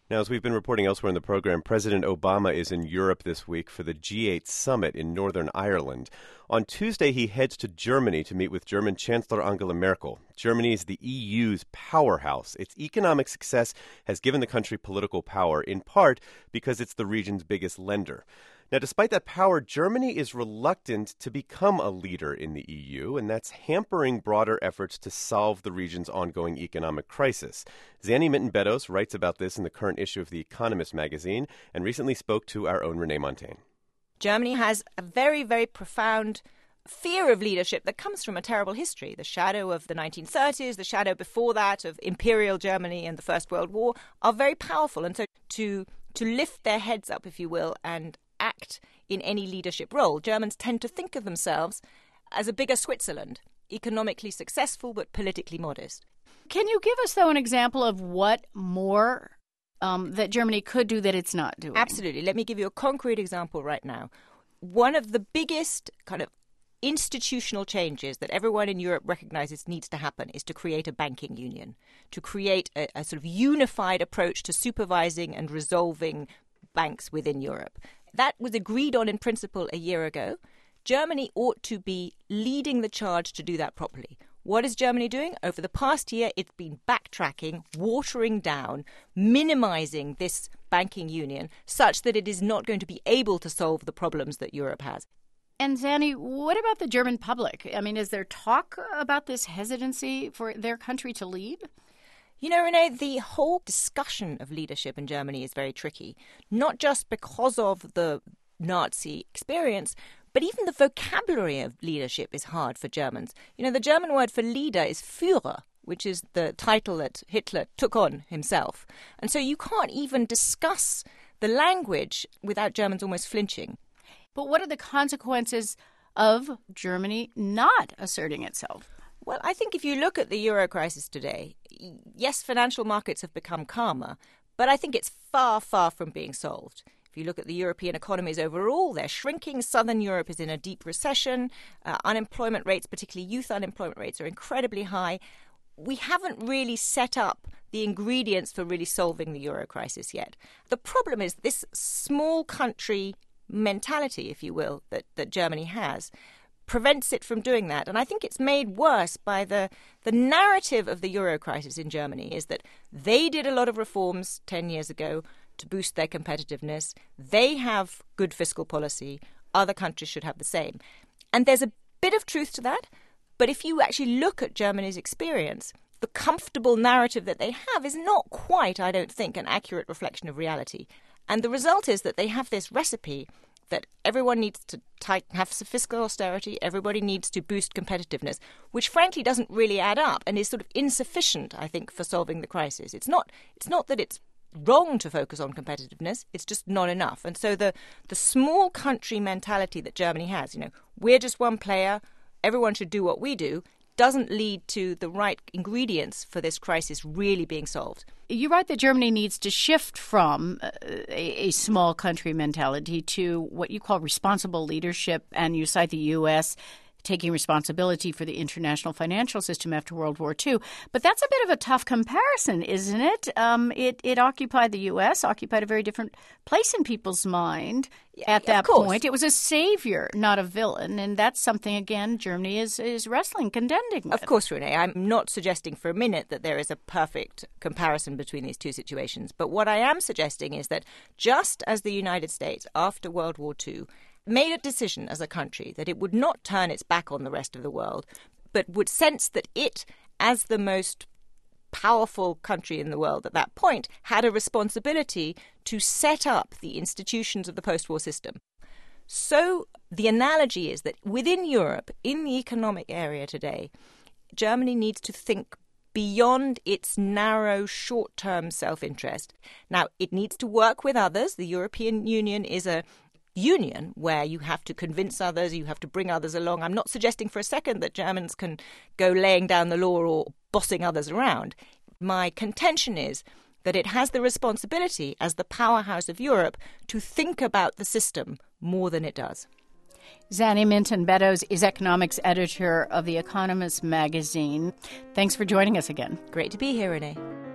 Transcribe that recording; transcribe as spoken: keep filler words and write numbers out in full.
Now, as we've been reporting elsewhere in the program, President Obama is in Europe this week for the G eight summit in Northern Ireland. On Tuesday, he heads to Germany to meet with German Chancellor Angela Merkel. Germany is the E U's powerhouse. Its economic success has given the country political power, in part because it's the region's biggest lender. Now, despite that power, Germany is reluctant to become a leader in the E U, and that's hampering broader efforts to solve the region's ongoing economic crisis. Zanny Minton-Beddoes writes about this in the current issue of The Economist magazine and recently spoke to our own Renee Montagne. Germany has a very, very profound fear of leadership that comes from a terrible history. The shadow of the nineteen thirties, the shadow before that of Imperial Germany and the First World War are very powerful. And so to, to lift their heads up, if you will, and act in any leadership role, Germans tend to think of themselves as a bigger Switzerland, economically successful but politically modest. Can you give us, though, an example of what more um, that Germany could do that it's not doing? Absolutely. Let me give you a concrete example right now. One of the biggest kind of institutional changes that everyone in Europe recognizes needs to happen is to create a banking union, to create a, a sort of unified approach to supervising and resolving banks within Europe. That was agreed on in principle a year ago. Germany ought to be leading the charge to do that properly. What is Germany doing? Over the past year, it's been backtracking, watering down, minimizing this banking union such that it is not going to be able to solve the problems that Europe has. And Zanny, what about the German public? I mean, is there talk about this hesitancy for their country to lead? You know, Renee, the whole discussion of leadership in Germany is very tricky, not just because of the Nazi experience, but even the vocabulary of leadership is hard for Germans. You know, the German word for leader is Führer, which is the title that Hitler took on himself. And so you can't even discuss the language without Germans almost flinching. But what are the consequences of Germany not asserting itself? Well, I think if you look at the euro crisis today, yes, financial markets have become calmer, but I think it's far, far from being solved. If you look at the European economies overall, they're shrinking. Southern Europe is in a deep recession. Uh, unemployment rates, particularly youth unemployment rates, are incredibly high. We haven't really set up the ingredients for really solving the euro crisis yet. The problem is this small country mentality, if you will, that, that Germany has, prevents it from doing that. And I think it's made worse by the the narrative of the euro crisis in Germany is that they did a lot of reforms ten years ago to boost their competitiveness. They have good fiscal policy. Other countries should have the same. And there's a bit of truth to that. But if you actually look at Germany's experience, the comfortable narrative that they have is not quite, I don't think, an accurate reflection of reality. And the result is that they have this recipe that everyone needs to tight, have some fiscal austerity, everybody needs to boost competitiveness, which frankly doesn't really add up and is sort of insufficient, I think, for solving the crisis. It's not it's not that it's wrong to focus on competitiveness, it's just not enough. And so the, the small country mentality that Germany has, you know, we're just one player, everyone should do what we do, doesn't lead to the right ingredients for this crisis really being solved. You write that Germany needs to shift from a, a small country mentality to what you call responsible leadership, and you cite the U S taking responsibility for the international financial system after World War Two. But that's a bit of a tough comparison, isn't it? Um, it, it occupied the U S, occupied a very different place in people's mind at that point. It was a savior, not a villain. And that's something, again, Germany is, is wrestling, contending with. Of course, Renee. I'm not suggesting for a minute that there is a perfect comparison between these two situations. But what I am suggesting is that just as the United States, after World War Two, made a decision as a country that it would not turn its back on the rest of the world, but would sense that it, as the most powerful country in the world at that point, had a responsibility to set up the institutions of the post-war system. So the analogy is that within Europe, in the economic area today, Germany needs to think beyond its narrow, short-term self-interest. Now, it needs to work with others. The European Union is a union where you have to convince others, you have to bring others along. I'm not suggesting for a second that Germans can go laying down the law or bossing others around. My contention is that it has the responsibility as the powerhouse of Europe to think about the system more than it does. Zanny Minton-Beddoes is economics editor of The Economist magazine. Thanks for joining us again. Great to be here, Renee.